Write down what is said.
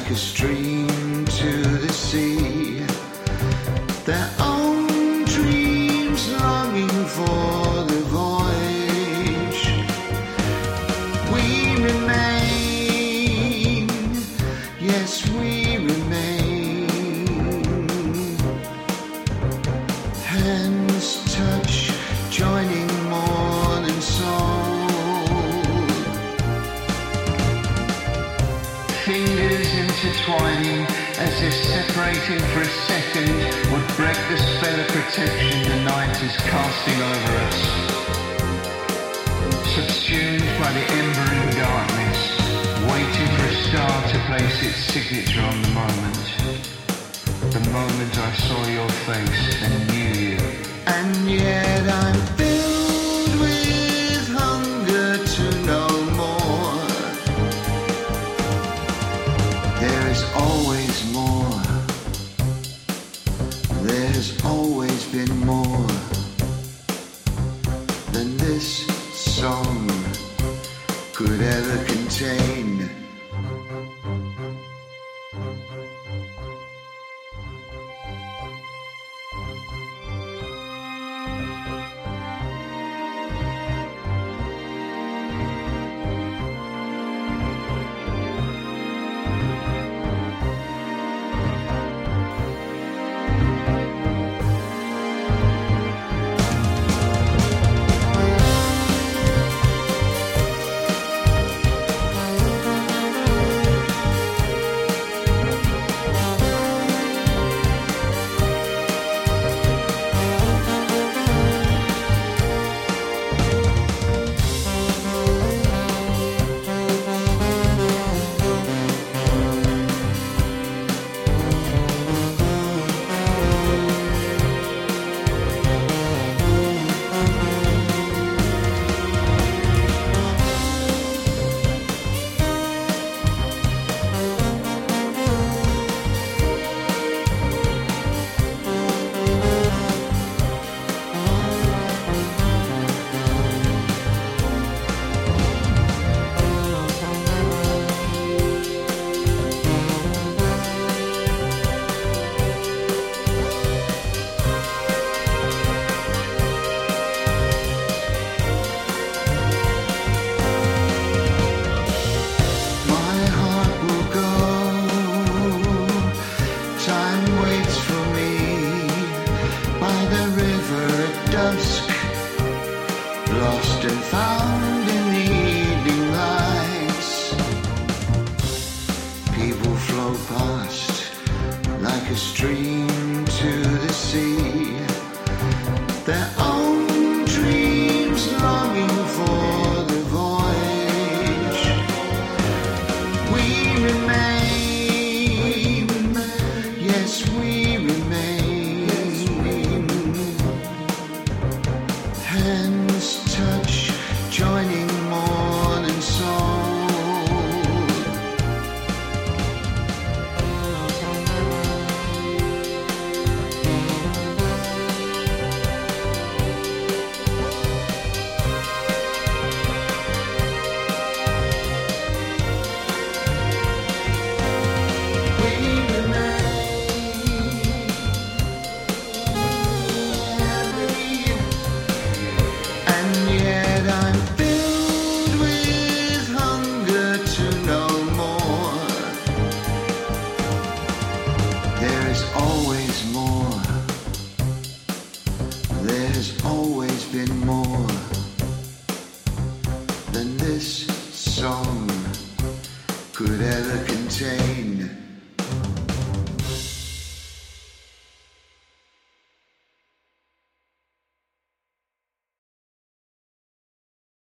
like a stream to the sea. Their own dreams longing for the voyage. We remain, yes we remain. Hands touch, joining more than soul. Fingers intertwining as if separating for a second would break the spell of protection the night is casting over us. Subsumed by the embering darkness, waiting for a star to place its signature on the moment. The moment I saw your face and knew you. And yet I'm filled with hunger to know more. There is always more. There's always been more than this song could ever contain. Lost and found in the evening lights. People flow past like a stream to the sea. Their own dreams longing for the voyage. We remain, yes we remain. Hands touch, joining more than soul. Always